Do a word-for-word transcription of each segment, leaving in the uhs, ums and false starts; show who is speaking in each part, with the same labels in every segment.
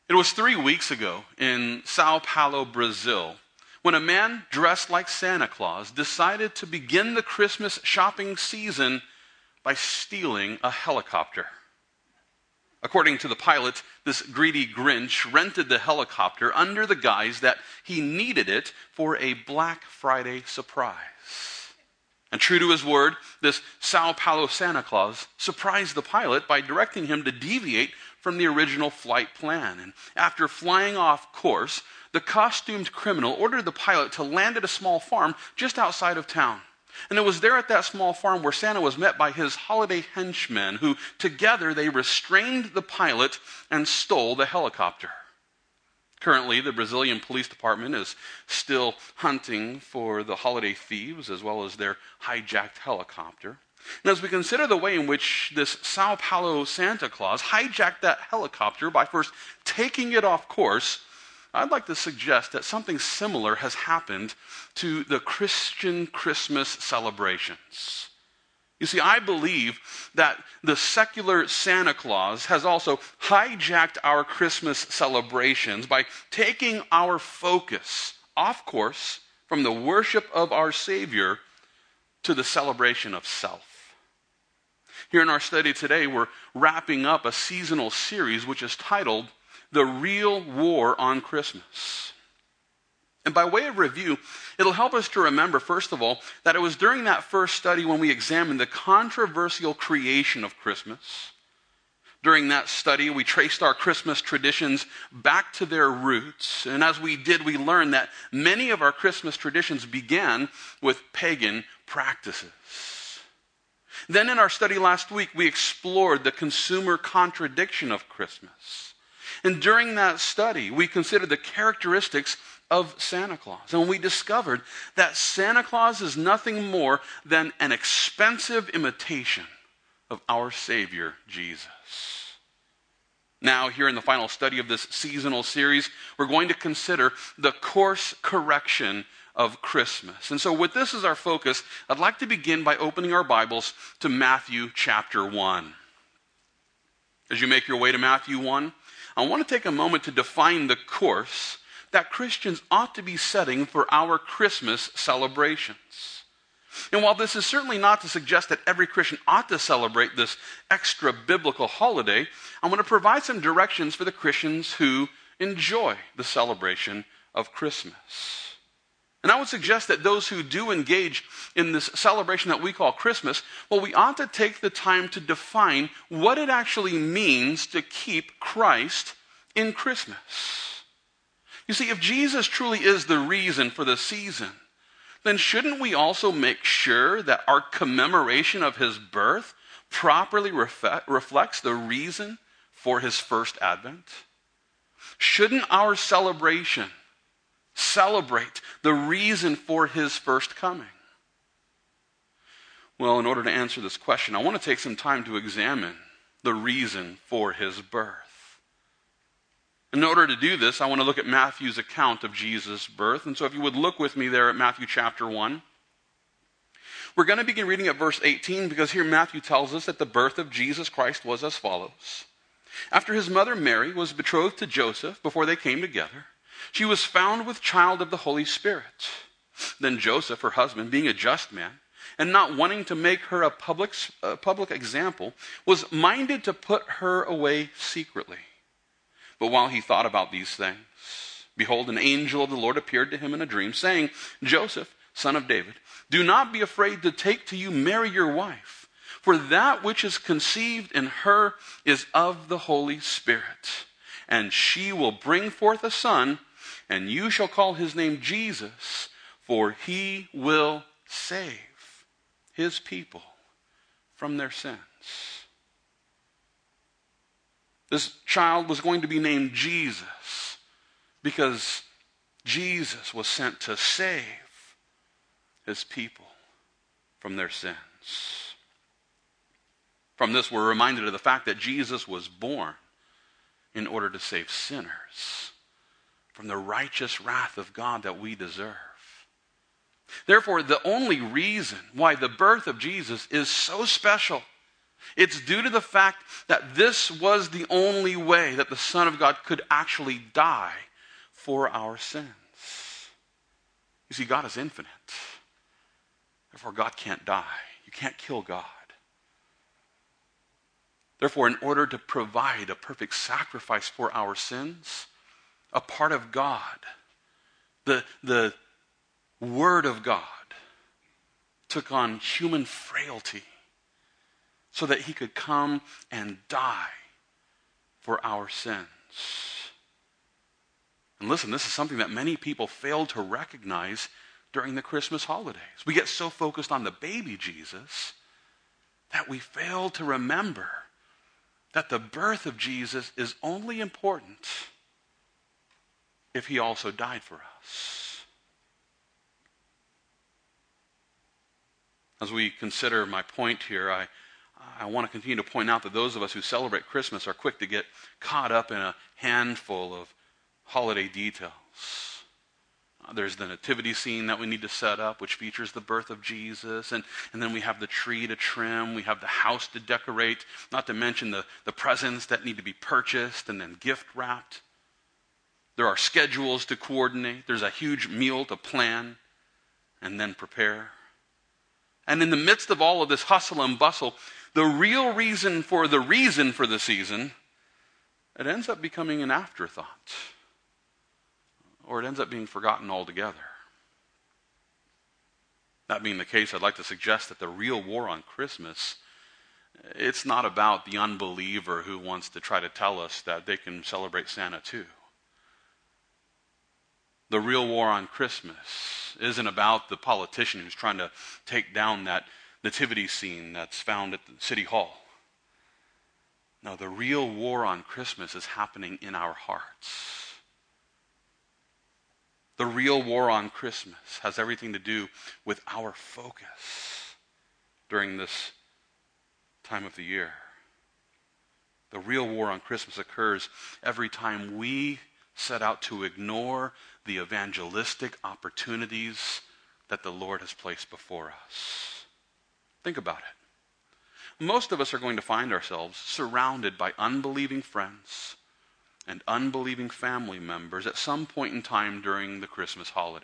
Speaker 1: It was three weeks ago in Sao Paulo, Brazil, when a man dressed like Santa Claus decided to begin the Christmas shopping season by stealing a helicopter. According to the pilot, this greedy Grinch rented the helicopter under the guise that he needed it for a Black Friday surprise. And true to his word, this Sao Paulo Santa Claus surprised the pilot by directing him to deviate from the original flight plan. And after flying off course, the costumed criminal ordered the pilot to land at a small farm just outside of town. And it was there at that small farm where Santa was met by his holiday henchmen, who together they restrained the pilot and stole the helicopter. Currently, the Brazilian police department is still hunting for the holiday thieves as well as their hijacked helicopter. And as we consider the way in which this Sao Paulo Santa Claus hijacked that helicopter by first taking it off course, I'd like to suggest that something similar has happened to the Christian Christmas celebrations. You see, I believe that the secular Santa Claus has also hijacked our Christmas celebrations by taking our focus off course from the worship of our Savior to the celebration of self. Here in our study today, we're wrapping up a seasonal series which is titled The Real War on Christmas. And by way of review, it'll help us to remember, first of all, that it was during that first study when we examined the controversial creation of Christmas. During that study, we traced our Christmas traditions back to their roots. And as we did, we learned that many of our Christmas traditions began with pagan practices. Then in our study last week, we explored the consumer contradiction of Christmas. And during that study, we considered the characteristics of Santa Claus. And we discovered that Santa Claus is nothing more than an expensive imitation of our Savior, Jesus. Now, here in the final study of this seasonal series, we're going to consider the course correction of Christmas. And so with this as our focus, I'd like to begin by opening our Bibles to Matthew chapter one. As you make your way to Matthew one, I want to take a moment to define the course that Christians ought to be setting for our Christmas celebrations. And while this is certainly not to suggest that every Christian ought to celebrate this extra biblical holiday, I want to provide some directions for the Christians who enjoy the celebration of Christmas. And I would suggest that those who do engage in this celebration that we call Christmas, well, we ought to take the time to define what it actually means to keep Christ in Christmas. You see, if Jesus truly is the reason for the season, then shouldn't we also make sure that our commemoration of his birth properly ref- reflects the reason for his first advent? Shouldn't our celebration celebrate the reason for his first coming? Well, in order to answer this question, I want to take some time to examine the reason for his birth. In order to do this, I want to look at Matthew's account of Jesus' birth. And so if you would look with me there at Matthew chapter one. We're going to begin reading at verse eighteen because here Matthew tells us that the birth of Jesus Christ was as follows. After his mother Mary was betrothed to Joseph, before they came together, she was found with child of the Holy Spirit. Then Joseph, her husband, being a just man, and not wanting to make her a public, a public example, was minded to put her away secretly. But while he thought about these things, behold, an angel of the Lord appeared to him in a dream, saying, Joseph, son of David, do not be afraid to take to you Mary your wife, for that which is conceived in her is of the Holy Spirit. And she will bring forth a son, and you shall call his name Jesus, for he will save his people from their sins. This child was going to be named Jesus because Jesus was sent to save his people from their sins. From this, we're reminded of the fact that Jesus was born in order to save sinners from the righteous wrath of God that we deserve. Therefore, the only reason why the birth of Jesus is so special It's due to the fact that this was the only way that the Son of God could actually die for our sins. You see, God is infinite. Therefore, God can't die. You can't kill God. Therefore, in order to provide a perfect sacrifice for our sins, a part of God, the, the Word of God, took on human frailty so that he could come and die for our sins. And listen, this is something that many people fail to recognize during the Christmas holidays. We get so focused on the baby Jesus that we fail to remember that the birth of Jesus is only important if he also died for us. As we consider my point here, I, I want to continue to point out that those of us who celebrate Christmas are quick to get caught up in a handful of holiday details. Uh, there's the nativity scene that we need to set up, which features the birth of Jesus. And, and then we have the tree to trim. We have the house to decorate, not to mention the, the presents that need to be purchased and then gift wrapped. There are schedules to coordinate. There's a huge meal to plan and then prepare. And in the midst of all of this hustle and bustle, the real reason for the reason for the season, it ends up becoming an afterthought. Or it ends up being forgotten altogether. That being the case, I'd like to suggest that the real war on Christmas, it's not about the unbeliever who wants to try to tell us that they can celebrate Santa too. The real war on Christmas isn't about the politician who's trying to take down that nativity scene that's found at the city hall. No, the real war on Christmas is happening in our hearts. The real war on Christmas has everything to do with our focus during this time of the year. The real war on Christmas occurs every time we set out to ignore the evangelistic opportunities that the Lord has placed before us. Think about it. Most of us are going to find ourselves surrounded by unbelieving friends and unbelieving family members at some point in time during the Christmas holiday.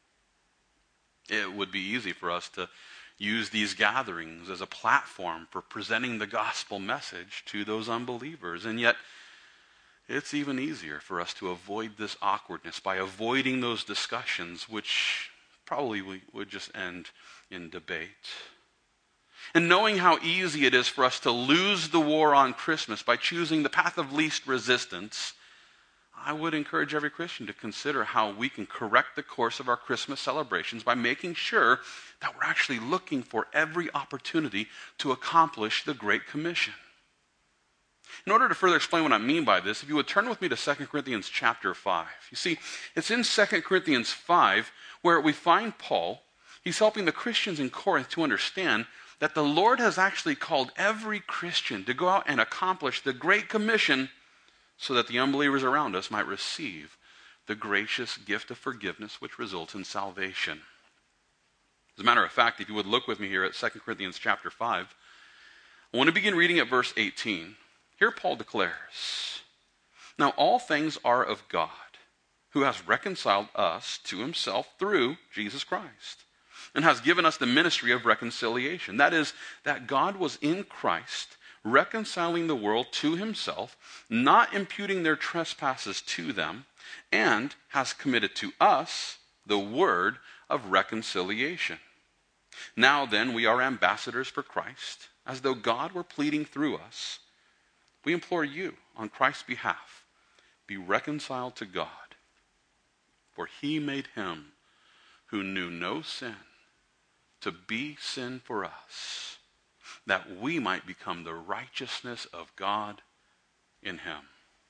Speaker 1: It would be easy for us to use these gatherings as a platform for presenting the gospel message to those unbelievers, and yet it's even easier for us to avoid this awkwardness by avoiding those discussions, which probably we would just end in debate. And knowing how easy it is for us to lose the war on Christmas by choosing the path of least resistance, I would encourage every Christian to consider how we can correct the course of our Christmas celebrations by making sure that we're actually looking for every opportunity to accomplish the Great Commission. In order to further explain what I mean by this, if you would turn with me to Second Corinthians chapter five. You see, it's in Second Corinthians five where we find Paul. He's helping the Christians in Corinth to understand that the Lord has actually called every Christian to go out and accomplish the Great Commission so that the unbelievers around us might receive the gracious gift of forgiveness which results in salvation. As a matter of fact, if you would look with me here at Second Corinthians chapter five, I want to begin reading at verse eighteen. Here Paul declares, "Now all things are of God, who has reconciled us to himself through Jesus Christ, and has given us the ministry of reconciliation. That is, that God was in Christ, reconciling the world to himself, not imputing their trespasses to them, and has committed to us the word of reconciliation. Now then, we are ambassadors for Christ, as though God were pleading through us. We implore you, on Christ's behalf, be reconciled to God. For he made him who knew no sin to be sin for us, that we might become the righteousness of God in him."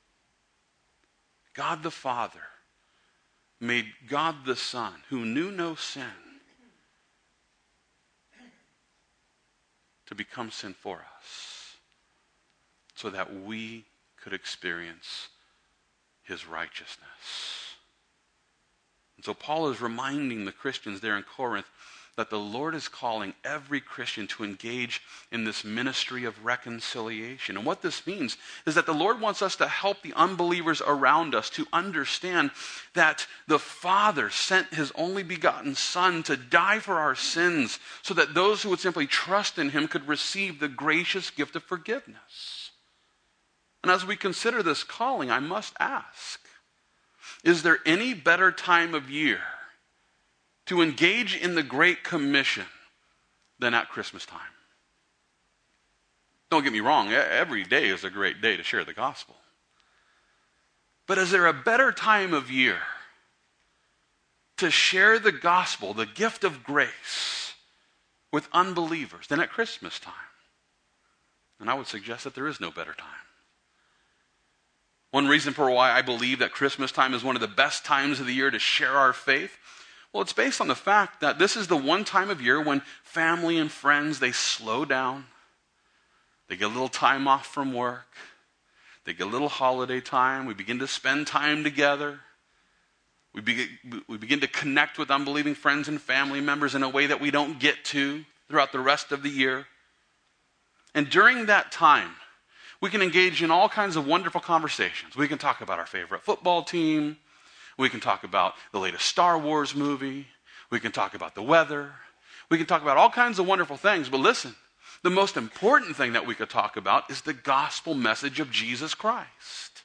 Speaker 1: God the Father made God the Son, who knew no sin, to become sin for us, so that we could experience his righteousness. And so Paul is reminding the Christians there in Corinth that the Lord is calling every Christian to engage in this ministry of reconciliation. And what this means is that the Lord wants us to help the unbelievers around us to understand that the Father sent his only begotten Son to die for our sins so that those who would simply trust in him could receive the gracious gift of forgiveness. And as we consider this calling, I must ask, is there any better time of year to engage in the Great Commission than at Christmas time? Don't get me wrong, every day is a great day to share the gospel. But is there a better time of year to share the gospel, the gift of grace, with unbelievers than at Christmas time? And I would suggest that there is no better time. One reason for why I believe that Christmas time is one of the best times of the year to share our faith, well, it's based on the fact that this is the one time of year when family and friends, they slow down. They get a little time off from work. They get a little holiday time. We begin to spend time together. We begin, we begin to connect with unbelieving friends and family members in a way that we don't get to throughout the rest of the year. And during that time, we can engage in all kinds of wonderful conversations. We can talk about our favorite football team. We can talk about the latest Star Wars movie. We can talk about the weather. We can talk about all kinds of wonderful things. But listen, the most important thing that we could talk about is the gospel message of Jesus Christ.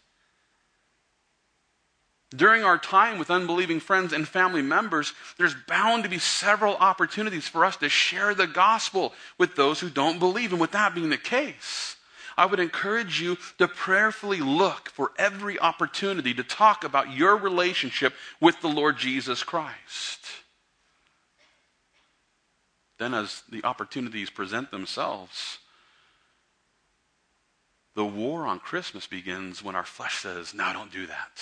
Speaker 1: During our time with unbelieving friends and family members, there's bound to be several opportunities for us to share the gospel with those who don't believe. And with that being the case, I would encourage you to prayerfully look for every opportunity to talk about your relationship with the Lord Jesus Christ. Then as the opportunities present themselves, the war on Christmas begins when our flesh says, no, don't do that.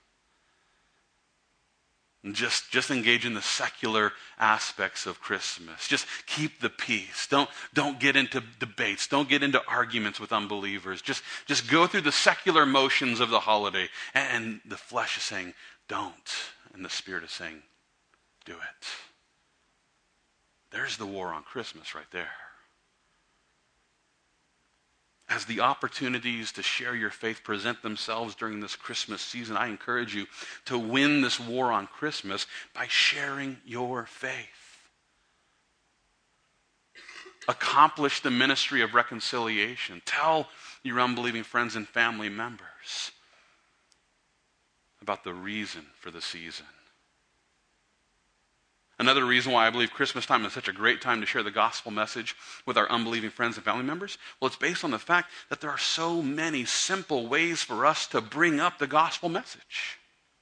Speaker 1: And just, just engage in the secular aspects of Christmas. Just keep the peace. Don't, don't get into debates. Don't get into arguments with unbelievers. Just, just go through the secular motions of the holiday. And the flesh is saying, don't. And the Spirit is saying, do it. There's the war on Christmas right there. As the opportunities to share your faith present themselves during this Christmas season, I encourage you to win this war on Christmas by sharing your faith. Accomplish the ministry of reconciliation. Tell your unbelieving friends and family members about the reason for the season. Another reason why I believe Christmas time is such a great time to share the gospel message with our unbelieving friends and family members, well, it's based on the fact that there are so many simple ways for us to bring up the gospel message.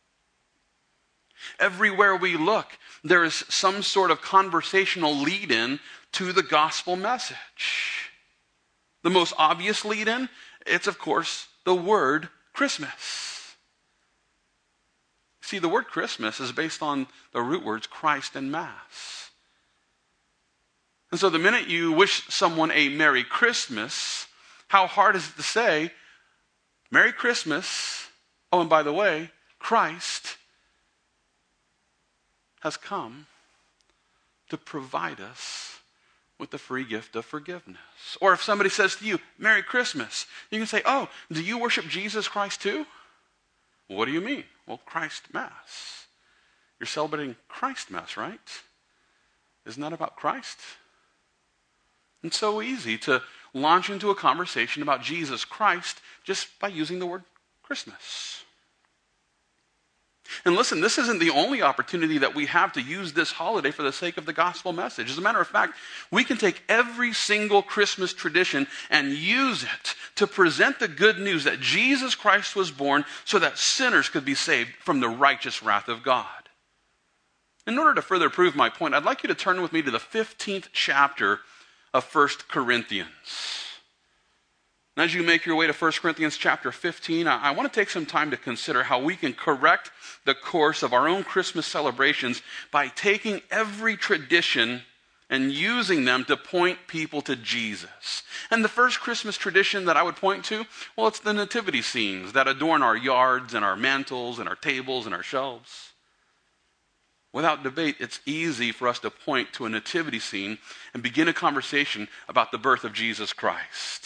Speaker 1: Everywhere we look, there is some sort of conversational lead-in to the gospel message. The most obvious lead-in, it's of course the word Christmas. See, the word Christmas is based on the root words Christ and Mass. And so the minute you wish someone a Merry Christmas, how hard is it to say, Merry Christmas, oh, and by the way, Christ has come to provide us with the free gift of forgiveness. Or if somebody says to you, Merry Christmas, you can say, oh, do you worship Jesus Christ too? What do you mean? Well, Christ Mass. You're celebrating Christ Mass, right? Isn't that about Christ? It's so easy to launch into a conversation about Jesus Christ just by using the word Christmas. And listen, this isn't the only opportunity that we have to use this holiday for the sake of the gospel message. As a matter of fact, we can take every single Christmas tradition and use it to present the good news that Jesus Christ was born so that sinners could be saved from the righteous wrath of God. In order to further prove my point, I'd like you to turn with me to the fifteenth chapter of First Corinthians. And as you make your way to First Corinthians chapter fifteen, I, I want to take some time to consider how we can correct the course of our own Christmas celebrations by taking every tradition and using them to point people to Jesus. And the first Christmas tradition that I would point to, well, it's the nativity scenes that adorn our yards and our mantles and our tables and our shelves. Without debate, it's easy for us to point to a nativity scene and begin a conversation about the birth of Jesus Christ.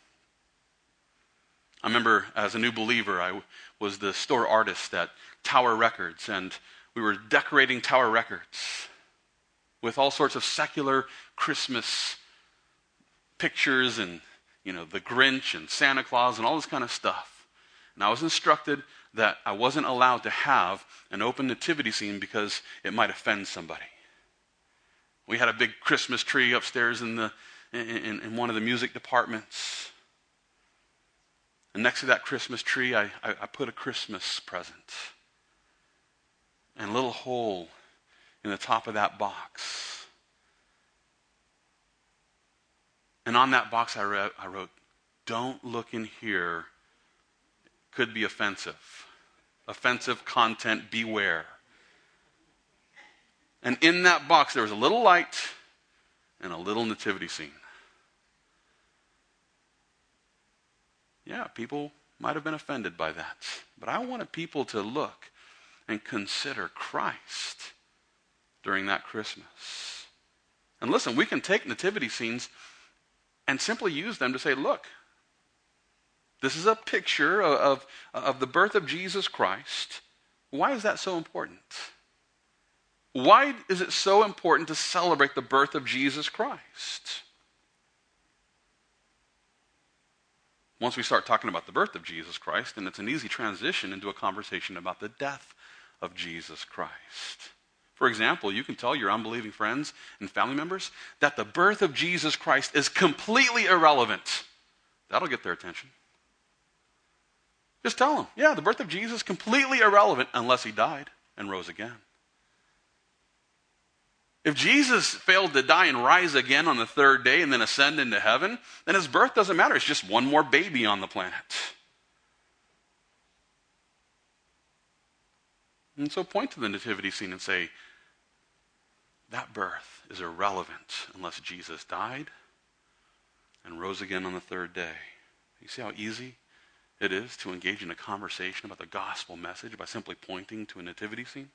Speaker 1: I remember as a new believer, I was the store artist at Tower Records, and we were decorating Tower Records with all sorts of secular Christmas pictures and, you know, the Grinch and Santa Claus and all this kind of stuff. And I was instructed that I wasn't allowed to have an open nativity scene because it might offend somebody. We had a big Christmas tree upstairs in the in, in one of the music departments. And next to that Christmas tree, I, I, I put a Christmas present. And a little hole in the top of that box. And on that box I wrote, I wrote, "Don't look in here. Could be offensive. Offensive content, beware." And in that box there was a little light and a little nativity scene. Yeah, people might have been offended by that. But I wanted people to look and consider Christ during that Christmas. And listen, we can take nativity scenes and simply use them to say, look, this is a picture of, of, of the birth of Jesus Christ. Why is that so important? Why is it so important to celebrate the birth of Jesus Christ? Once we start talking about the birth of Jesus Christ, then it's an easy transition into a conversation about the death of Jesus Christ. For example, you can tell your unbelieving friends and family members that the birth of Jesus Christ is completely irrelevant. That'll get their attention. Just tell them, yeah, the birth of Jesus is completely irrelevant unless he died and rose again. If Jesus failed to die and rise again on the third day and then ascend into heaven, then his birth doesn't matter. It's just one more baby on the planet. And so point to the nativity scene and say, that birth is irrelevant unless Jesus died and rose again on the third day. You see how easy it is to engage in a conversation about the gospel message by simply pointing to a nativity scene?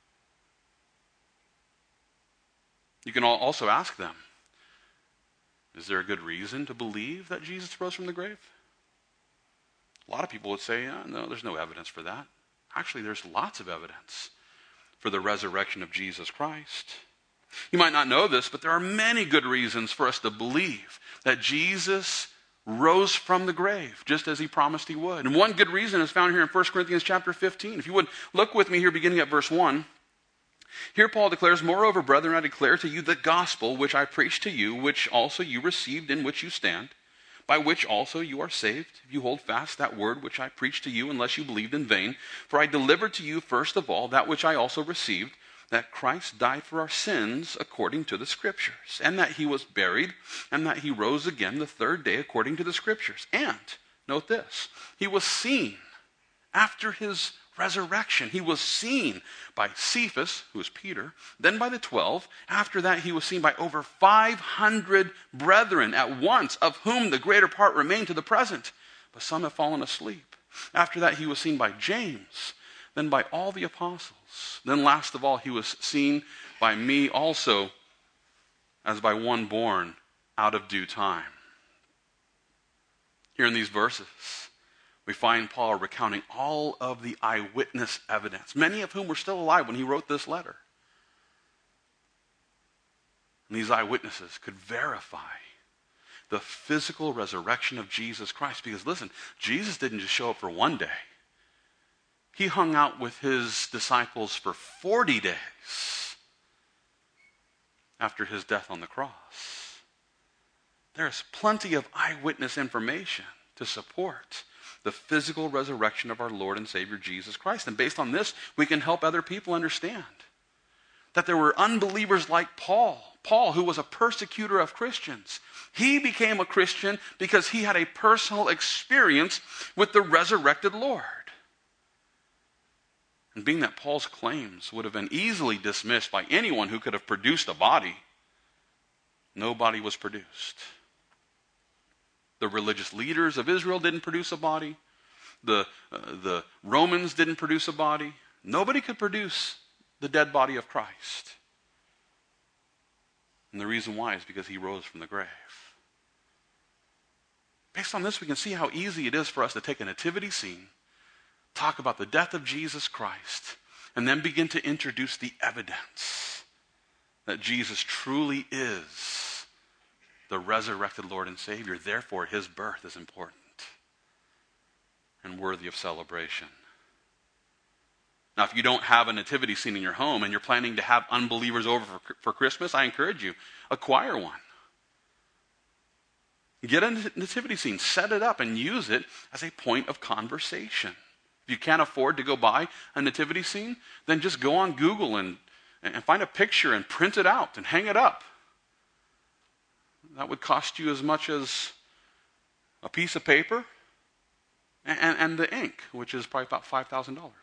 Speaker 1: You can also ask them, is there a good reason to believe that Jesus rose from the grave? A lot of people would say, oh, no, there's no evidence for that. Actually, there's lots of evidence for the resurrection of Jesus Christ. You might not know this, but there are many good reasons for us to believe that Jesus rose from the grave, just as he promised he would. And one good reason is found here in First Corinthians chapter fifteen. If you would look with me here, beginning at verse one. Here Paul declares, "Moreover, brethren, I declare to you the gospel which I preached to you, which also you received, in which you stand, by which also you are saved, if you hold fast that word which I preached to you, unless you believed in vain. For I delivered to you first of all that which I also received, that Christ died for our sins according to the Scriptures, and that he was buried, and that he rose again the third day according to the Scriptures. And," note this, "he was seen after his resurrection. He was seen by Cephas," who is Peter, "then by the twelve. After that he was seen by over five hundred brethren at once, of whom the greater part remain to the present, but some have fallen asleep. After that he was seen by James, then by all the apostles. Then last of all he was seen by me also, as by one born out of due time." Here in these verses, we find Paul recounting all of the eyewitness evidence, many of whom were still alive when he wrote this letter. And these eyewitnesses could verify the physical resurrection of Jesus Christ. Because listen, Jesus didn't just show up for one day. He hung out with his disciples for forty days after his death on the cross. There's plenty of eyewitness information to support the physical resurrection of our Lord and Savior Jesus Christ. And based on this, we can help other people understand that there were unbelievers like Paul. Paul, who was a persecutor of Christians. He became a Christian because he had a personal experience with the resurrected Lord. And being that Paul's claims would have been easily dismissed by anyone who could have produced a body, no body was produced. The religious leaders of Israel didn't produce a body. The, uh, the Romans didn't produce a body. Nobody could produce the dead body of Christ. And the reason why is because he rose from the grave. Based on this, we can see how easy it is for us to take a nativity scene, talk about the death of Jesus Christ, and then begin to introduce the evidence that Jesus truly is the resurrected Lord and Savior. Therefore, his birth is important and worthy of celebration. Now, if you don't have a nativity scene in your home and you're planning to have unbelievers over for, for Christmas, I encourage you, acquire one. Get a nativity scene, set it up, and use it as a point of conversation. If you can't afford to go buy a nativity scene, then just go on Google and, and find a picture and print it out and hang it up. That would cost you as much as a piece of paper and, and the ink, which is probably about five thousand dollars.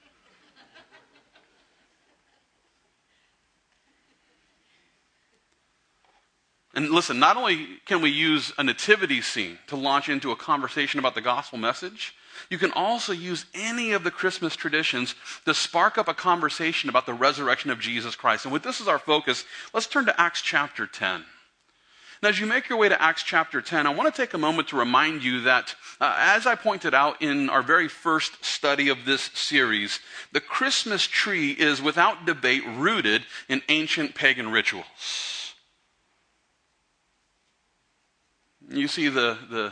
Speaker 1: And listen, not only can we use a nativity scene to launch into a conversation about the gospel message, you can also use any of the Christmas traditions to spark up a conversation about the resurrection of Jesus Christ. And with this as our focus, let's turn to Acts chapter ten. Now, as you make your way to Acts chapter ten, I want to take a moment to remind you that, uh, as I pointed out in our very first study of this series, the Christmas tree is without debate rooted in ancient pagan rituals. You see, the, the,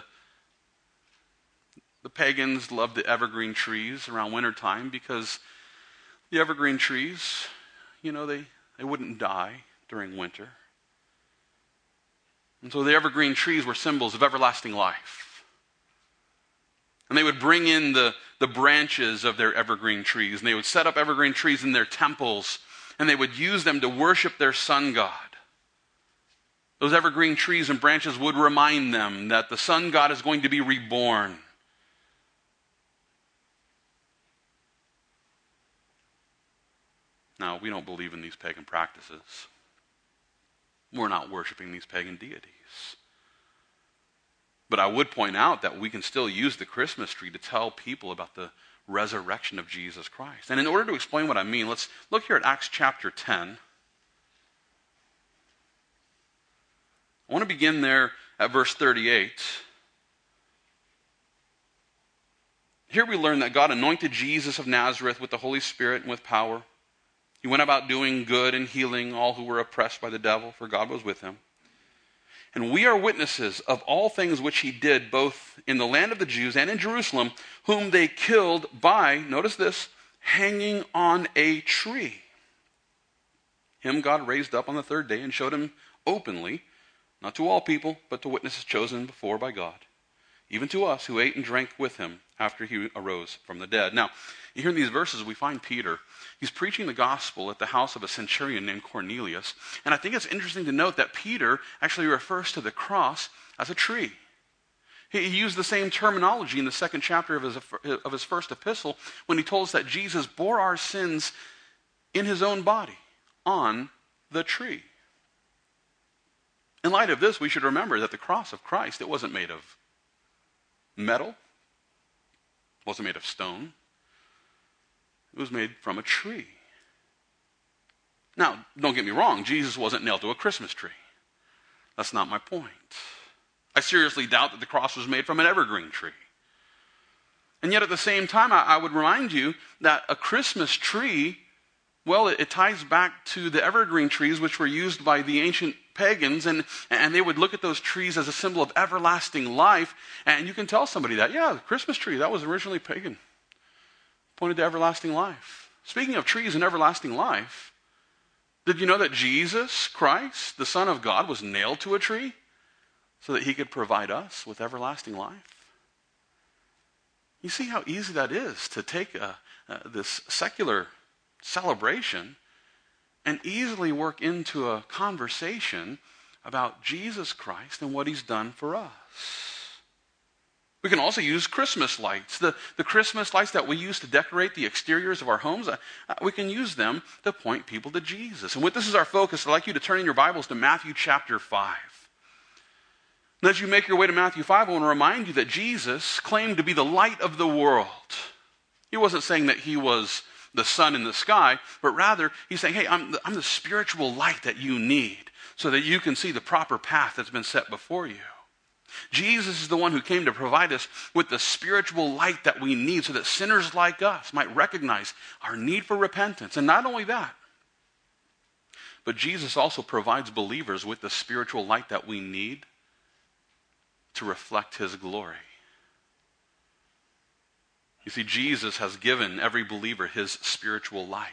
Speaker 1: the pagans loved the evergreen trees around wintertime because the evergreen trees, you know, they, they wouldn't die during winter. And so the evergreen trees were symbols of everlasting life. And they would bring in the, the branches of their evergreen trees, and they would set up evergreen trees in their temples, and they would use them to worship their sun god. Those evergreen trees and branches would remind them that the sun god is going to be reborn. Now, we don't believe in these pagan practices. We're not worshiping these pagan deities. But I would point out that we can still use the Christmas tree to tell people about the resurrection of Jesus Christ. And in order to explain what I mean, let's look here at Acts chapter ten. I want to begin there at verse thirty-eight. Here we learn that God anointed Jesus of Nazareth with the Holy Spirit and with power. He went about doing good and healing all who were oppressed by the devil, for God was with him. And we are witnesses of all things which he did, both in the land of the Jews and in Jerusalem, whom they killed by, notice this, hanging on a tree. Him God raised up on the third day and showed him openly, not to all people, but to witnesses chosen before by God, even to us who ate and drank with him after he arose from the dead. Now, here in these verses, we find Peter. He's preaching the gospel at the house of a centurion named Cornelius. And I think it's interesting to note that Peter actually refers to the cross as a tree. He used the same terminology in the second chapter of his, of his first epistle when he told us that Jesus bore our sins in his own body on the tree. In light of this, we should remember that the cross of Christ, it wasn't made of metal. It wasn't made of stone. It was made from a tree. Now, don't get me wrong, Jesus wasn't nailed to a Christmas tree. That's not my point. I seriously doubt that the cross was made from an evergreen tree. And yet at the same time, I, I would remind you that a Christmas tree, well, it, it ties back to the evergreen trees which were used by the ancient pagans, and, and they would look at those trees as a symbol of everlasting life. And you can tell somebody that, yeah, the Christmas tree, that was originally pagan. Pointed to everlasting life. Speaking of trees and everlasting life, did you know that Jesus Christ, the Son of God, was nailed to a tree so that he could provide us with everlasting life? You see how easy that is to take a, uh, this secular celebration and easily work into a conversation about Jesus Christ and what he's done for us. We can also use Christmas lights. The, the Christmas lights that we use to decorate the exteriors of our homes, uh, we can use them to point people to Jesus. And with this as our focus, I'd like you to turn in your Bibles to Matthew chapter five. And as you make your way to Matthew five, I want to remind you that Jesus claimed to be the light of the world. He wasn't saying that he was, the sun in the sky, but rather he's saying, hey, I'm the, I'm the spiritual light that you need so that you can see the proper path that's been set before you. Jesus is the one who came to provide us with the spiritual light that we need so that sinners like us might recognize our need for repentance. And not only that, but Jesus also provides believers with the spiritual light that we need to reflect his glory. You see, Jesus has given every believer his spiritual light.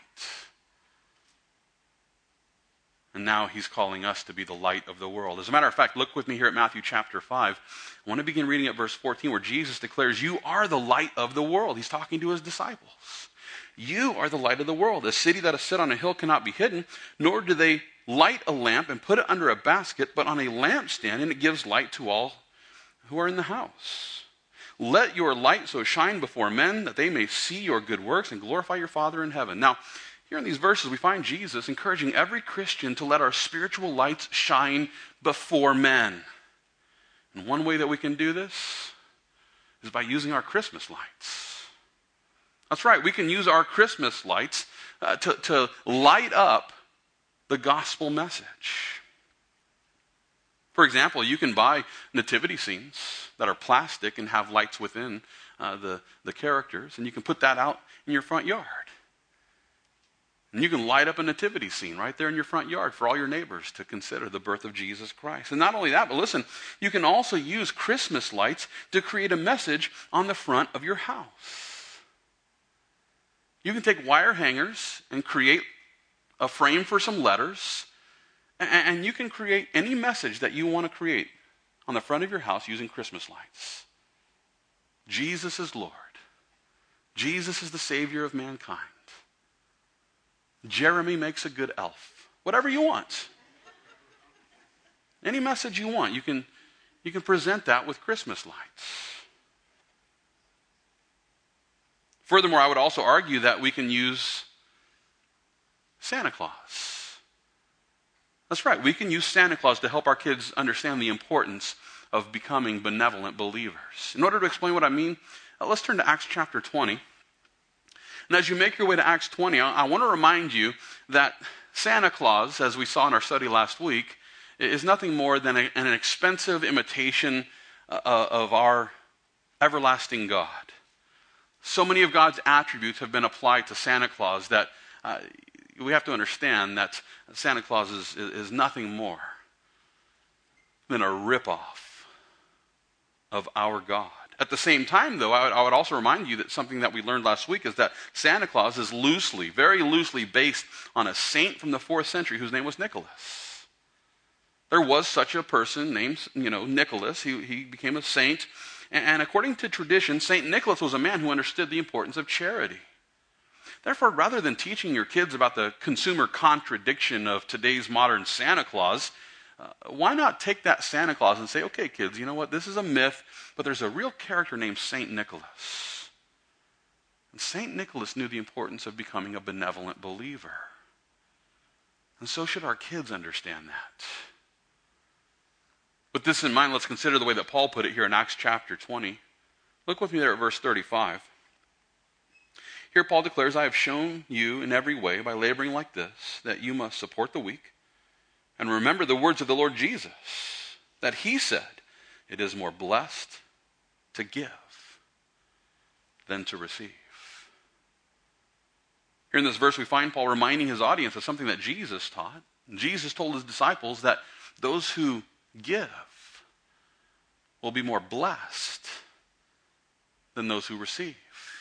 Speaker 1: And now he's calling us to be the light of the world. As a matter of fact, look with me here at Matthew chapter five. I want to begin reading at verse fourteen, where Jesus declares, you are the light of the world. He's talking to his disciples. You are the light of the world. A city that is set on a hill cannot be hidden, nor do they light a lamp and put it under a basket, but on a lampstand, and it gives light to all who are in the house. Let your light so shine before men that they may see your good works and glorify your Father in heaven. Now, here in these verses, we find Jesus encouraging every Christian to let our spiritual lights shine before men. And one way that we can do this is by using our Christmas lights. That's right, we can use our Christmas lights uh, to, to light up the gospel message. For example, you can buy nativity scenes that are plastic and have lights within uh, the, the characters, and you can put that out in your front yard. And you can light up a nativity scene right there in your front yard for all your neighbors to consider the birth of Jesus Christ. And not only that, but listen, you can also use Christmas lights to create a message on the front of your house. You can take wire hangers and create a frame for some letters, and you can create any message that you want to create on the front of your house using Christmas lights. Jesus is Lord. Jesus is the Savior of mankind. Jeremy makes a good elf. Whatever you want. Any message you want, you can, you can present that with Christmas lights. Furthermore, I would also argue that we can use Santa Claus. That's right, we can use Santa Claus to help our kids understand the importance of becoming benevolent believers. In order to explain what I mean, uh, let's turn to Acts chapter twenty. And as you make your way to Acts twenty, I, I want to remind you that Santa Claus, as we saw in our study last week, is nothing more than a, an expensive imitation uh, of our everlasting God. So many of God's attributes have been applied to Santa Claus that uh, we have to understand that Santa Claus is, is nothing more than a ripoff of our God. At the same time, though, I would, I would also remind you that something that we learned last week is that Santa Claus is loosely, very loosely based on a saint from the fourth century whose name was Nicholas. There was such a person named, you know, Nicholas. He, he became a saint. And, and according to tradition, Saint Nicholas was a man who understood the importance of charity. Therefore, rather than teaching your kids about the consumer contradiction of today's modern Santa Claus, uh, why not take that Santa Claus and say, okay, kids, you know what? This is a myth, but there's a real character named Saint Nicholas. And Saint Nicholas knew the importance of becoming a benevolent believer. And so should our kids understand that. With this in mind, let's consider the way that Paul put it here in Acts chapter twenty. Look with me there at verse thirty-five. Here Paul declares, I have shown you in every way by laboring like this, that you must support the weak and remember the words of the Lord Jesus, that he said, it is more blessed to give than to receive. Here in this verse we find Paul reminding his audience of something that Jesus taught. Jesus told his disciples that those who give will be more blessed than those who receive.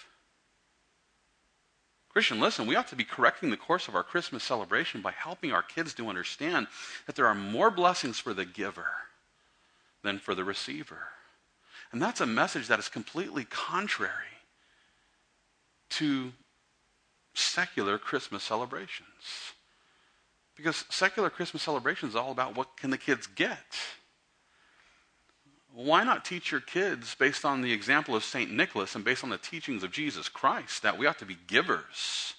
Speaker 1: Christian, listen, we ought to be correcting the course of our Christmas celebration by helping our kids to understand that there are more blessings for the giver than for the receiver. And that's a message that is completely contrary to secular Christmas celebrations. Because secular Christmas celebrations is all about what can the kids get. Why not teach your kids based on the example of Saint Nicholas and based on the teachings of Jesus Christ that we ought to be givers?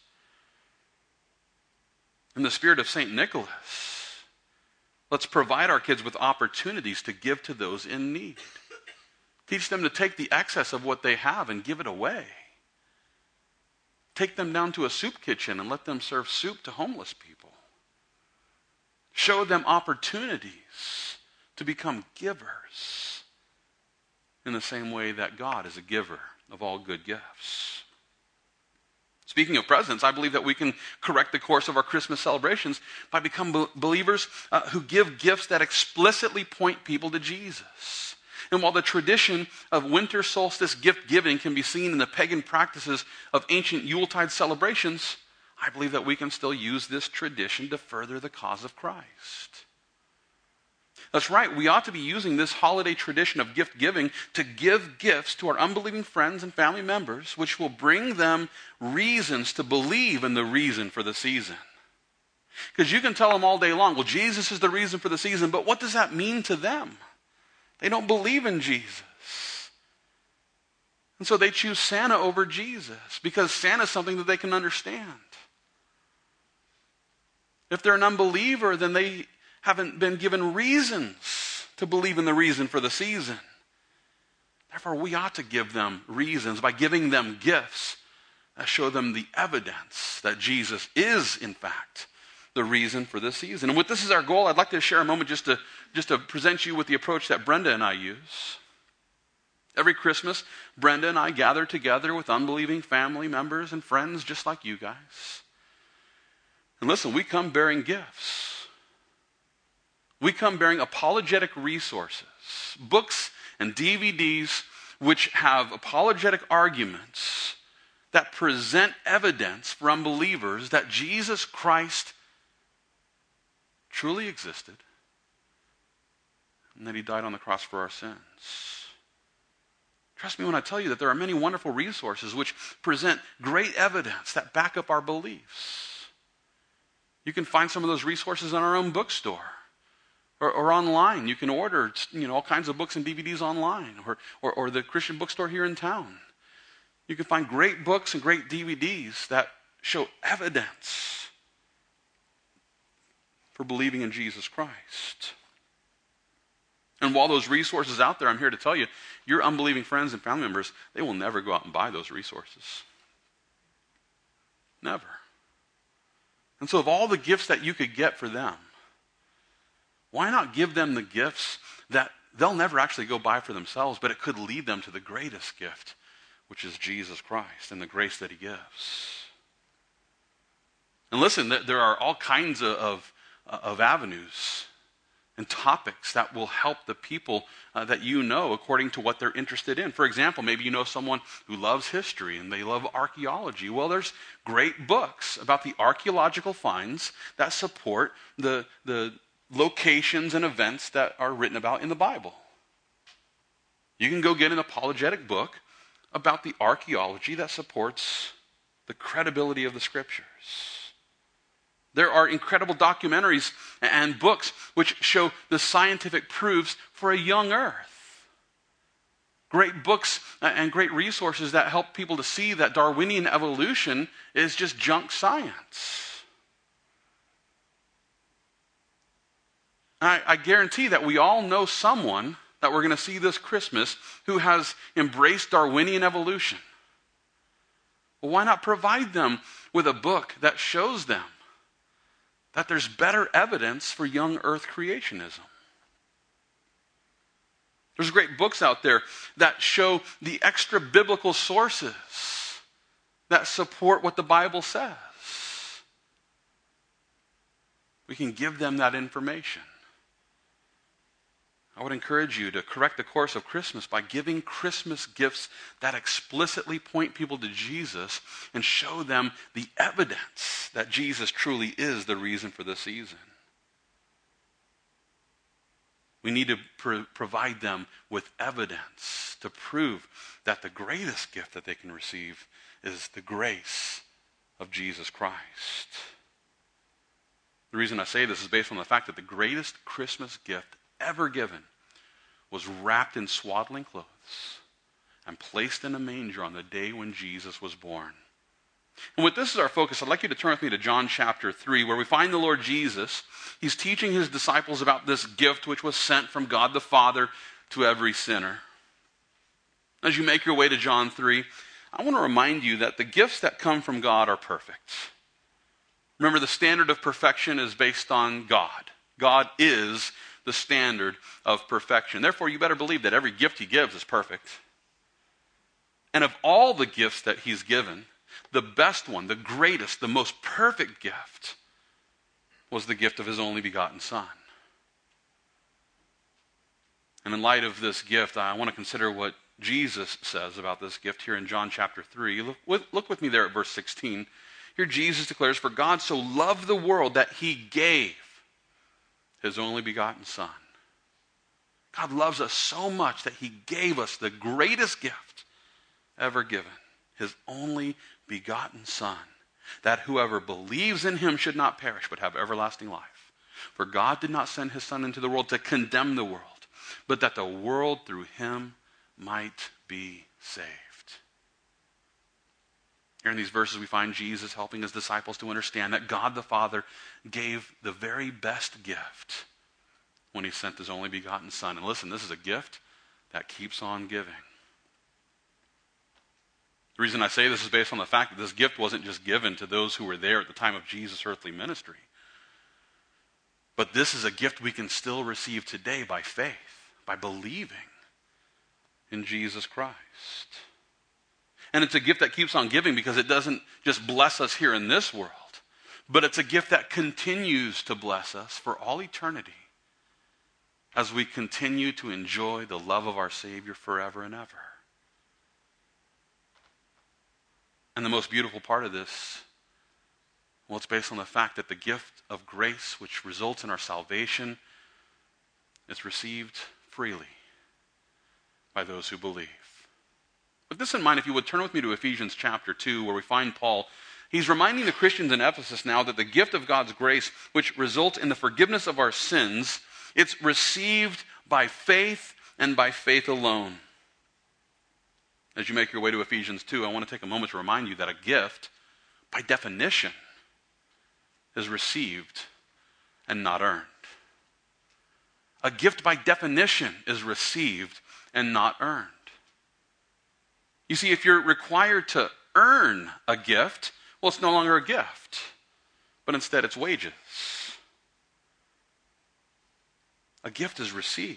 Speaker 1: In the spirit of Saint Nicholas, let's provide our kids with opportunities to give to those in need. Teach them to take the excess of what they have and give it away. Take them down to a soup kitchen and let them serve soup to homeless people. Show them opportunities to become givers in the same way that God is a giver of all good gifts. Speaking of presents, I believe that we can correct the course of our Christmas celebrations by becoming believers uh, who give gifts that explicitly point people to Jesus. And while the tradition of winter solstice gift giving can be seen in the pagan practices of ancient Yuletide celebrations, I believe that we can still use this tradition to further the cause of Christ. That's right, we ought to be using this holiday tradition of gift giving to give gifts to our unbelieving friends and family members, which will bring them reasons to believe in the reason for the season. Because you can tell them all day long, well, Jesus is the reason for the season, but what does that mean to them? They don't believe in Jesus. And so they choose Santa over Jesus because Santa is something that they can understand. If they're an unbeliever, then they haven't been given reasons to believe in the reason for the season. Therefore, we ought to give them reasons by giving them gifts that show them the evidence that Jesus is, in fact, the reason for this season. And with this as our goal, I'd like to share a moment just to, just to present you with the approach that Brenda and I use. Every Christmas, Brenda and I gather together with unbelieving family members and friends just like you guys. And listen, we come bearing gifts. We come bearing apologetic resources, books and D V Ds which have apologetic arguments that present evidence for unbelievers that Jesus Christ truly existed and that he died on the cross for our sins. Trust me when I tell you that there are many wonderful resources which present great evidence that back up our beliefs. You can find some of those resources in our own bookstore or, or online. You can order you know, all kinds of books and D V Ds online or, or, or the Christian bookstore here in town. You can find great books and great D V Ds that show evidence for believing in Jesus Christ. And while those resources out there, I'm here to tell you, your unbelieving friends and family members, they will never go out and buy those resources. Never. And so of all the gifts that you could get for them, why not give them the gifts that they'll never actually go buy for themselves, but it could lead them to the greatest gift, which is Jesus Christ and the grace that he gives. And listen, there are all kinds of, of, of avenues and topics that will help the people uh, that you know according to what they're interested in. For example, maybe you know someone who loves history and they love archaeology. Well, there's great books about the archaeological finds that support the, the locations and events that are written about in the Bible. You can go get an apologetic book about the archaeology that supports the credibility of the scriptures. There are incredible documentaries and books which show the scientific proofs for a young earth. Great books and great resources that help people to see that Darwinian evolution is just junk science. I, I guarantee that we all know someone that we're going to see this Christmas who has embraced Darwinian evolution. Well, why not provide them with a book that shows them that there's better evidence for young earth creationism? There's great books out there that show the extra biblical sources that support what the Bible says. We can give them that information. I would encourage you to correct the course of Christmas by giving Christmas gifts that explicitly point people to Jesus and show them the evidence that Jesus truly is the reason for the season. We need to pro- provide them with evidence to prove that the greatest gift that they can receive is the grace of Jesus Christ. The reason I say this is based on the fact that the greatest Christmas gift ever given was wrapped in swaddling clothes and placed in a manger on the day when Jesus was born. And with this as our focus, I'd like you to turn with me to John chapter three, where we find the Lord Jesus. He's teaching his disciples about this gift which was sent from God the Father to every sinner. As you make your way to John three, I want to remind you that the gifts that come from God are perfect. Remember, the standard of perfection is based on God. God is the standard of perfection. Therefore, you better believe that every gift he gives is perfect. And of all the gifts that he's given, the best one, the greatest, the most perfect gift was the gift of his only begotten Son. And in light of this gift, I want to consider what Jesus says about this gift here in John chapter three. Look with, look with me there at verse sixteen. Here Jesus declares, "For God so loved the world that he gave his only begotten Son." God loves us so much that he gave us the greatest gift ever given, his only begotten Son, that whoever believes in him should not perish but have everlasting life. For God did not send his Son into the world to condemn the world, but that the world through him might be saved. Here in these verses we find Jesus helping his disciples to understand that God the Father gave the very best gift when he sent his only begotten Son. And listen, this is a gift that keeps on giving. The reason I say this is based on the fact that this gift wasn't just given to those who were there at the time of Jesus' earthly ministry. But this is a gift we can still receive today by faith, by believing in Jesus Christ. And it's a gift that keeps on giving because it doesn't just bless us here in this world, but it's a gift that continues to bless us for all eternity as we continue to enjoy the love of our Savior forever and ever. And the most beautiful part of this, well, it's based on the fact that the gift of grace, which results in our salvation, is received freely by those who believe. With this in mind, if you would turn with me to Ephesians chapter two, where we find Paul. He's reminding the Christians in Ephesus now that the gift of God's grace, which results in the forgiveness of our sins, it's received by faith and by faith alone. As you make your way to Ephesians two, I want to take a moment to remind you that a gift, by definition, is received and not earned. A gift, by definition, is received and not earned. You see, if you're required to earn a gift, well, it's no longer a gift, but instead it's wages. A gift is received,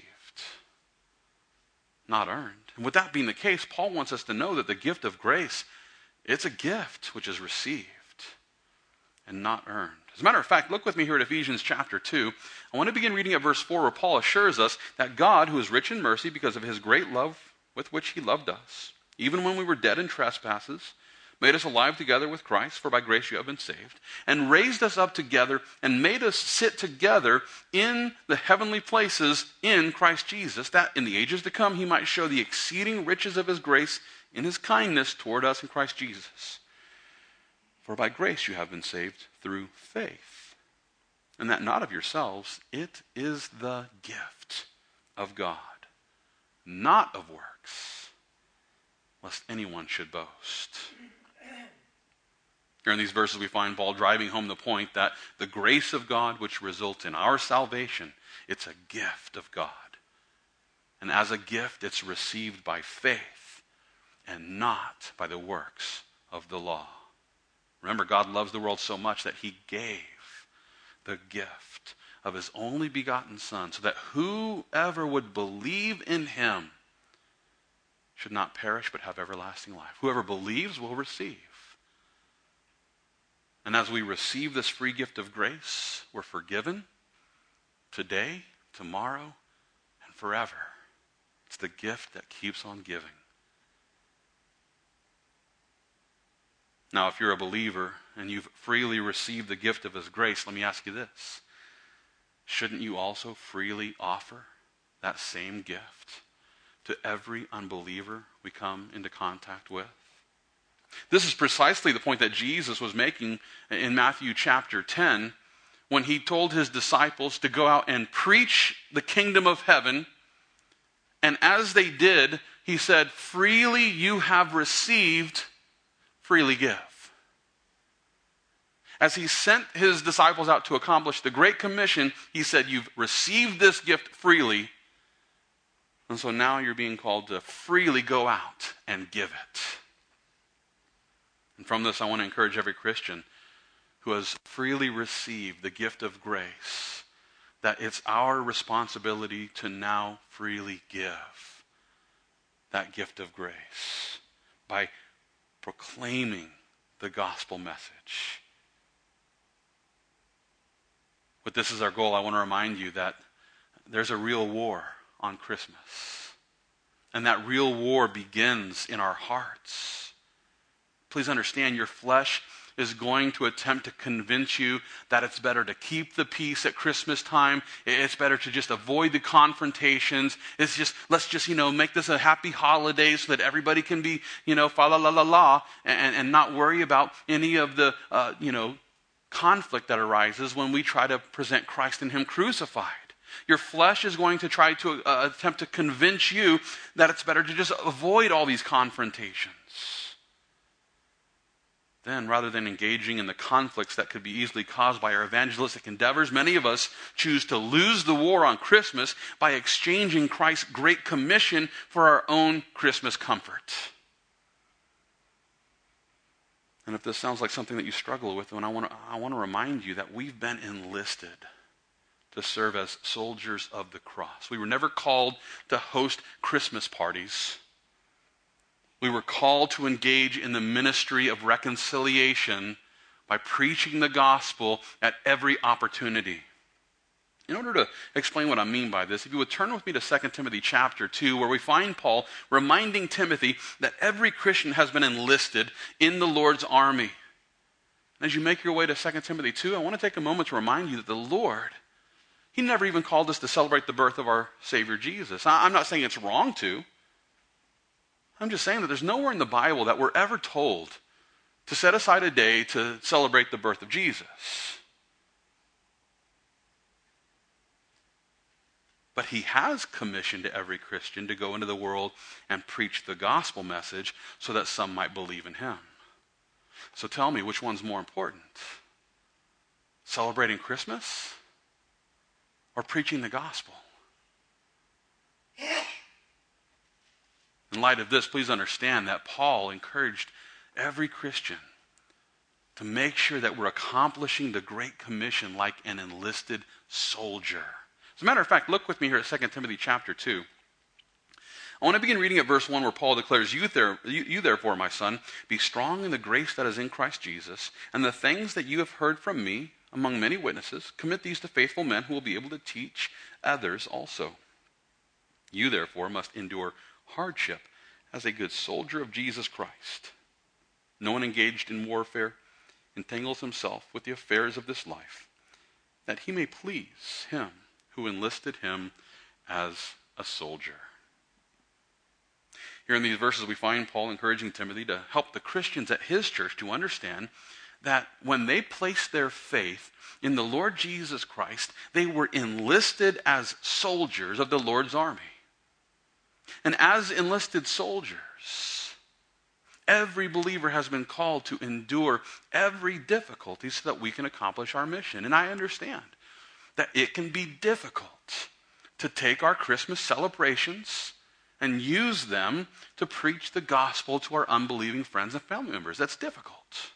Speaker 1: not earned. And with that being the case, Paul wants us to know that the gift of grace, it's a gift which is received and not earned. As a matter of fact, look with me here at Ephesians chapter two. I want to begin reading at verse four, where Paul assures us that God, who is rich in mercy because of his great love with which he loved us, even when we were dead in trespasses, made us alive together with Christ, for by grace you have been saved, and raised us up together and made us sit together in the heavenly places in Christ Jesus, that in the ages to come he might show the exceeding riches of his grace in his kindness toward us in Christ Jesus. For by grace you have been saved through faith, and that not of yourselves, it is the gift of God, not of works, lest anyone should boast. Here in these verses we find Paul driving home the point that the grace of God which results in our salvation, it's a gift of God. And as a gift, it's received by faith and not by the works of the law. Remember, God loves the world so much that he gave the gift of his only begotten Son, so that whoever would believe in him should not perish but have everlasting life. Whoever believes will receive. And as we receive this free gift of grace, we're forgiven today, tomorrow, and forever. It's the gift that keeps on giving. Now, if you're a believer and you've freely received the gift of his grace, let me ask you this. Shouldn't you also freely offer that same gift to every unbeliever we come into contact with? This is precisely the point that Jesus was making in Matthew chapter ten when he told his disciples to go out and preach the kingdom of heaven. And as they did, he said, freely you have received, freely give. As he sent his disciples out to accomplish the Great Commission, he said, you've received this gift freely. And so now you're being called to freely go out and give it. And from this, I want to encourage every Christian who has freely received the gift of grace that it's our responsibility to now freely give that gift of grace by proclaiming the gospel message. With this as our goal, I want to remind you that there's a real war on Christmas. And that real war begins in our hearts. Please understand, your flesh is going to attempt to convince you that it's better to keep the peace at Christmas time. It's better to just avoid the confrontations. It's just, let's just, you know, make this a happy holiday so that everybody can be, you know, fa la la la la, and, and not worry about any of the, uh, you know, conflict that arises when we try to present Christ and Him crucified. Your flesh is going to try to uh, attempt to convince you that it's better to just avoid all these confrontations. Then, rather than engaging in the conflicts that could be easily caused by our evangelistic endeavors, many of us choose to lose the war on Christmas by exchanging Christ's great commission for our own Christmas comfort. And if this sounds like something that you struggle with, then I want to, I want to remind you that we've been enlisted to serve as soldiers of the cross. We were never called to host Christmas parties. We were called to engage in the ministry of reconciliation by preaching the gospel at every opportunity. In order to explain what I mean by this, if you would turn with me to Second Timothy chapter two, where we find Paul reminding Timothy that every Christian has been enlisted in the Lord's army. And as you make your way to Second Timothy two, I want to take a moment to remind you that the Lord, He never even called us to celebrate the birth of our Savior Jesus. I'm not saying it's wrong to. I'm just saying that there's nowhere in the Bible that we're ever told to set aside a day to celebrate the birth of Jesus. But He has commissioned every Christian to go into the world and preach the gospel message so that some might believe in Him. So tell me, which one's more important? Celebrating Christmas or preaching the gospel? In light of this, please understand that Paul encouraged every Christian to make sure that we're accomplishing the Great Commission like an enlisted soldier. As a matter of fact, look with me here at Second Timothy chapter two. I want to begin reading at verse one where Paul declares, you, there, you, you therefore, my son, be strong in the grace that is in Christ Jesus, and the things that you have heard from me among many witnesses, commit these to faithful men who will be able to teach others also. You therefore must endure hardship as a good soldier of Jesus Christ. No one engaged in warfare entangles himself with the affairs of this life, that he may please Him who enlisted him as a soldier. Here in these verses, we find Paul encouraging Timothy to help the Christians at his church to understand that when they placed their faith in the Lord Jesus Christ, they were enlisted as soldiers of the Lord's army. And as enlisted soldiers, every believer has been called to endure every difficulty so that we can accomplish our mission. And I understand that it can be difficult to take our Christmas celebrations and use them to preach the gospel to our unbelieving friends and family members. That's difficult.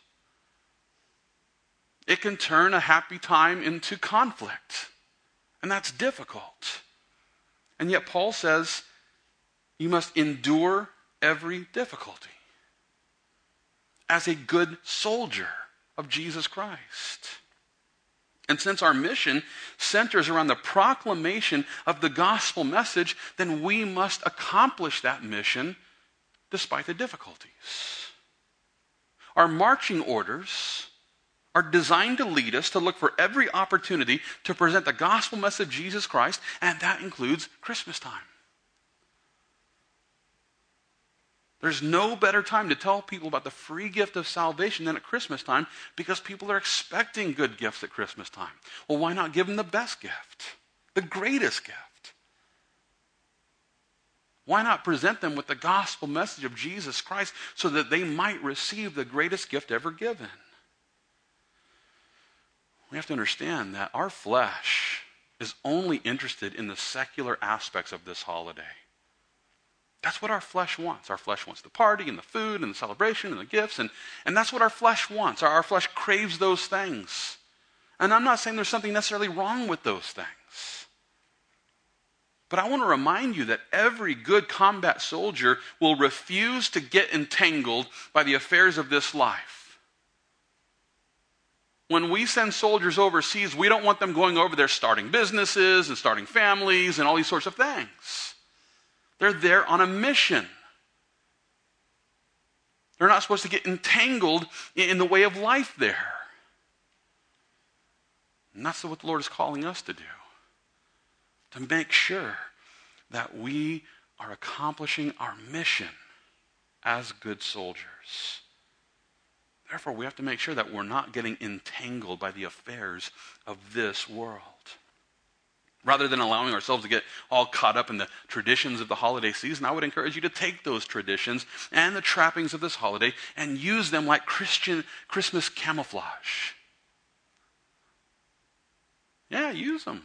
Speaker 1: It can turn a happy time into conflict, and that's difficult. And yet Paul says, you must endure every difficulty as a good soldier of Jesus Christ. And since our mission centers around the proclamation of the gospel message, then we must accomplish that mission despite the difficulties. Our marching orders are designed to lead us to look for every opportunity to present the gospel message of Jesus Christ, and that includes Christmas time. There's no better time to tell people about the free gift of salvation than at Christmas time, because people are expecting good gifts at Christmas time. Well, why not give them the best gift, the greatest gift? Why not present them with the gospel message of Jesus Christ so that they might receive the greatest gift ever given? We have to understand that our flesh is only interested in the secular aspects of this holiday. That's what our flesh wants. Our flesh wants the party and the food and the celebration and the gifts. And, and that's what our flesh wants. Our, our flesh craves those things. And I'm not saying there's something necessarily wrong with those things. But I want to remind you that every good combat soldier will refuse to get entangled by the affairs of this life. When we send soldiers overseas, we don't want them going over there starting businesses and starting families and all these sorts of things. They're there on a mission. They're not supposed to get entangled in the way of life there. And that's what the Lord is calling us to do. To make sure that we are accomplishing our mission as good soldiers. Therefore, we have to make sure that we're not getting entangled by the affairs of this world. Rather than allowing ourselves to get all caught up in the traditions of the holiday season, I would encourage you to take those traditions and the trappings of this holiday and use them like Christian Christmas camouflage. Yeah, use them.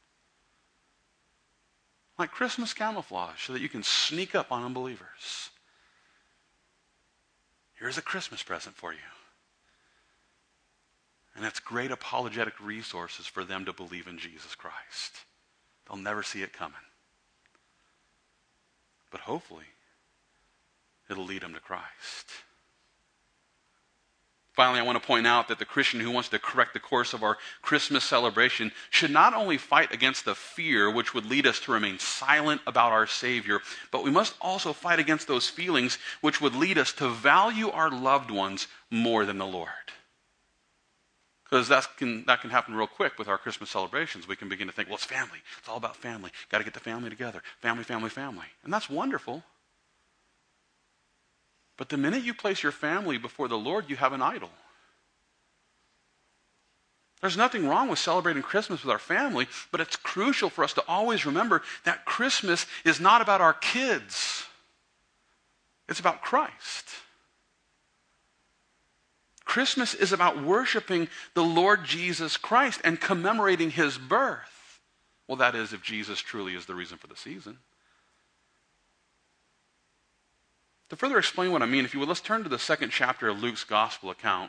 Speaker 1: Like Christmas camouflage so that you can sneak up on unbelievers. Here's a Christmas present for you. And it's great apologetic resources for them to believe in Jesus Christ. They'll never see it coming. But hopefully, it'll lead them to Christ. Finally, I want to point out that the Christian who wants to correct the course of our Christmas celebration should not only fight against the fear which would lead us to remain silent about our Savior, but we must also fight against those feelings which would lead us to value our loved ones more than the Lord. Because that can, that can happen real quick with our Christmas celebrations. We can begin to think, well, it's family. It's all about family. Got to get the family together. Family, family, family. And that's wonderful. But the minute you place your family before the Lord, you have an idol. There's nothing wrong with celebrating Christmas with our family, but it's crucial for us to always remember that Christmas is not about our kids. It's about Christ. Christmas is about worshiping the Lord Jesus Christ and commemorating his birth. Well, that is, if Jesus truly is the reason for the season. To further explain what I mean, if you would, let's turn to the second chapter of Luke's gospel account.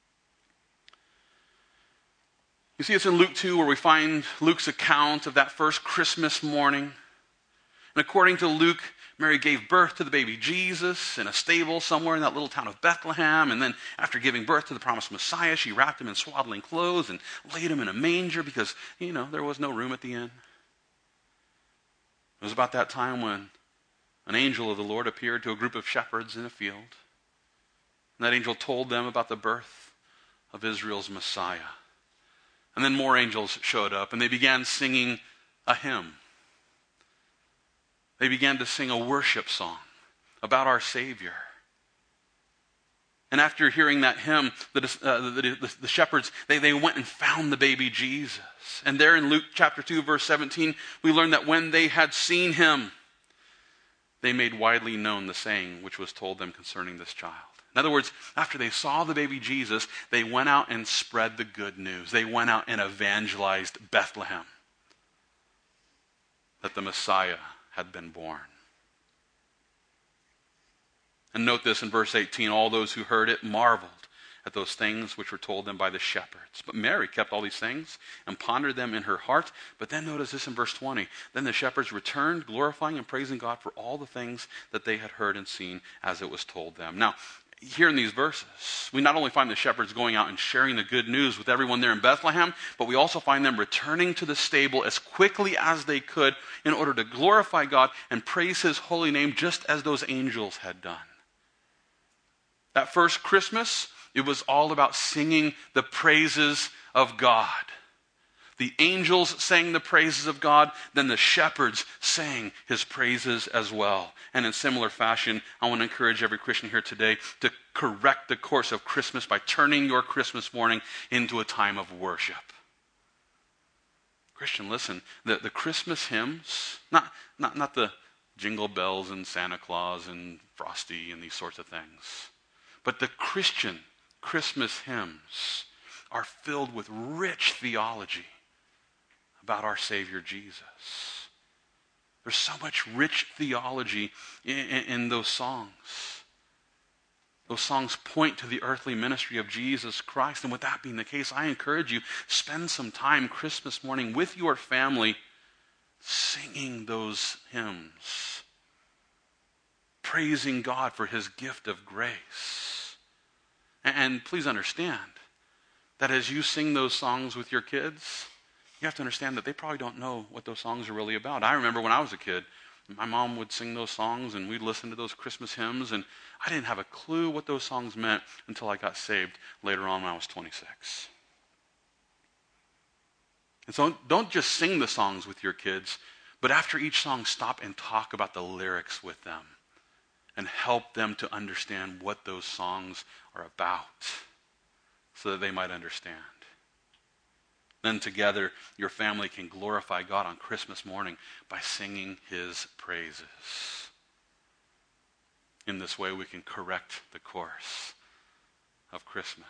Speaker 1: You see, it's in Luke two where we find Luke's account of that first Christmas morning. And according to Luke, Mary gave birth to the baby Jesus in a stable somewhere in that little town of Bethlehem. And then after giving birth to the promised Messiah, she wrapped him in swaddling clothes and laid him in a manger because, you know, there was no room at the inn. It was about that time when an angel of the Lord appeared to a group of shepherds in a field. And that angel told them about the birth of Israel's Messiah. And then more angels showed up and they began singing a hymn. They began to sing a worship song about our Savior. And after hearing that hymn, the, uh, the, the, the shepherds, they, they went and found the baby Jesus. And there in Luke chapter two, verse seventeen, we learn that when they had seen him, they made widely known the saying which was told them concerning this child. In other words, after they saw the baby Jesus, they went out and spread the good news. They went out and evangelized Bethlehem that the Messiah had been born. And note this in verse eighteen, all those who heard it marveled at those things which were told them by the shepherds. But Mary kept all these things and pondered them in her heart. But then notice this in verse twenty. Then the shepherds returned, glorifying and praising God for all the things that they had heard and seen as it was told them. Now, here in these verses, we not only find the shepherds going out and sharing the good news with everyone there in Bethlehem, but we also find them returning to the stable as quickly as they could in order to glorify God and praise his holy name just as those angels had done. That first Christmas, it was all about singing the praises of God. The angels sang the praises of God, then the shepherds sang his praises as well. And in similar fashion, I want to encourage every Christian here today to correct the course of Christmas by turning your Christmas morning into a time of worship. Christian, listen, the, the Christmas hymns, not, not, not the jingle bells and Santa Claus and Frosty and these sorts of things, but the Christian Christmas hymns are filled with rich theology about our Savior Jesus. There's so much rich theology in, in, in those songs. Those songs point to the earthly ministry of Jesus Christ. And with that being the case, I encourage you, spend some time Christmas morning with your family singing those hymns, praising God for his gift of grace. And, and please understand that as you sing those songs with your kids, you have to understand that they probably don't know what those songs are really about. I remember when I was a kid, my mom would sing those songs and we'd listen to those Christmas hymns, and I didn't have a clue what those songs meant until I got saved later on when I was twenty-six. And so don't just sing the songs with your kids, but after each song, stop and talk about the lyrics with them and help them to understand what those songs are about so that they might understand. Then together, your family can glorify God on Christmas morning by singing his praises. In this way, we can correct the course of Christmas.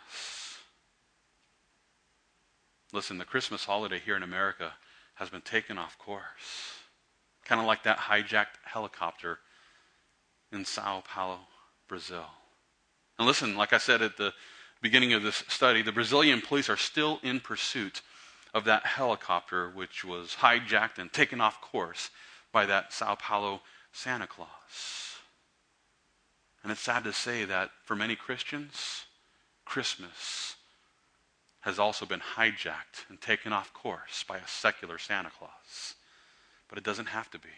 Speaker 1: Listen, the Christmas holiday here in America has been taken off course. Kind of like that hijacked helicopter in Sao Paulo, Brazil. And listen, like I said at the beginning of this study, the Brazilian police are still in pursuit of that helicopter which was hijacked and taken off course by that Sao Paulo Santa Claus. And it's sad to say that for many Christians, Christmas has also been hijacked and taken off course by a secular Santa Claus. But it doesn't have to be.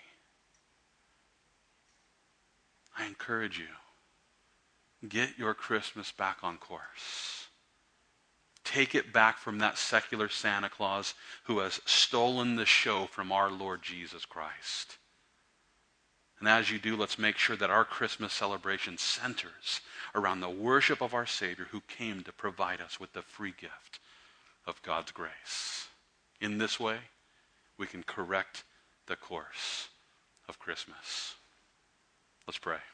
Speaker 1: I encourage you, get your Christmas back on course. Take it back from that secular Santa Claus who has stolen the show from our Lord Jesus Christ. And as you do, let's make sure that our Christmas celebration centers around the worship of our Savior who came to provide us with the free gift of God's grace. In this way, we can correct the course of Christmas. Let's pray.